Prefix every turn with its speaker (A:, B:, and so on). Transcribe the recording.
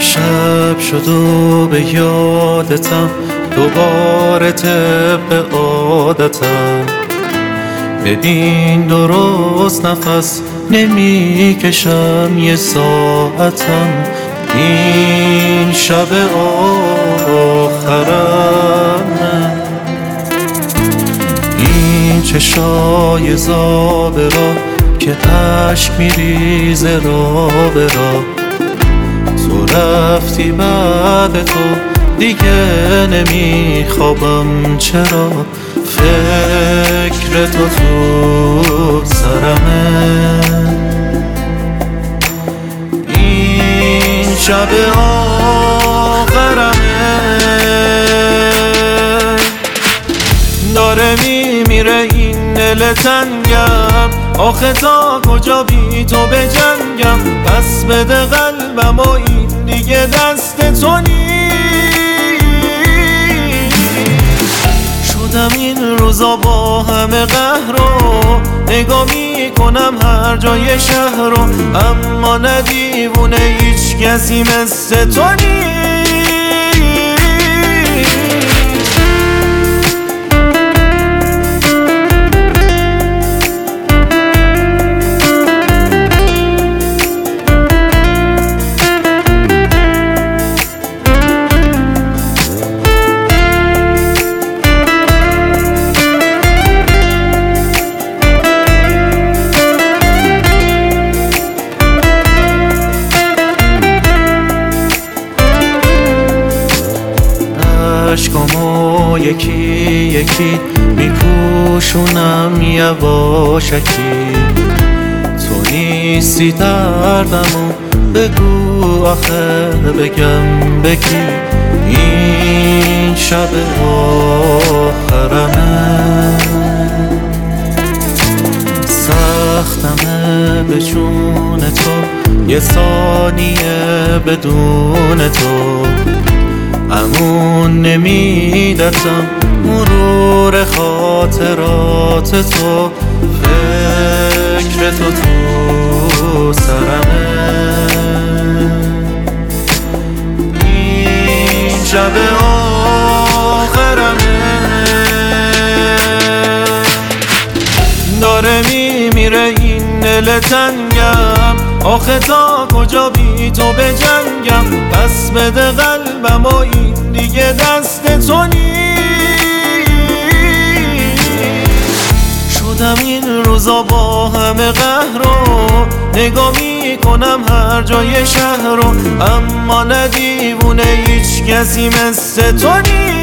A: شب شد و به یادتم دوباره طبق عادتم. ببین درست نفس نمی کشم یه ساعتم. این شب آخرم، این چشای زابه را که عشق میریزه را به را. تو رفتی بعد تو دیگه نمیخوابم، چرا فکر تو سرمه. این شب آخرمه، داره میمیره این دل تنگم. آخه تا کجا بی تو بجنگم؟ پس بده قلبم و این دیگه دست تو شدم این روزا با همه قهر و نگاه میکنم هر جای شهر رو، اما نه دیوونه هیچ کسی مثل تو عشقامو یکی یکی میپوشونم یواشکی. تو نیستی دردمو بگو آخه بگم بکی. این شب آخرمه، سختمه به جون تو یه ثانیه بدون تو. امون نمیدتم مرور خاطرات تو، فکر تو سرمه. این شب آخرمه، داره میمیره این دل تنگم. آخه تا کجا بی تو بجنگم؟ پس بده قلبم و این دیگه دست تو شدم این روزا با همه قهر و نگاه میکنم هر جای شهر رو، اما نه دیوونه هیچ کسی مثل تو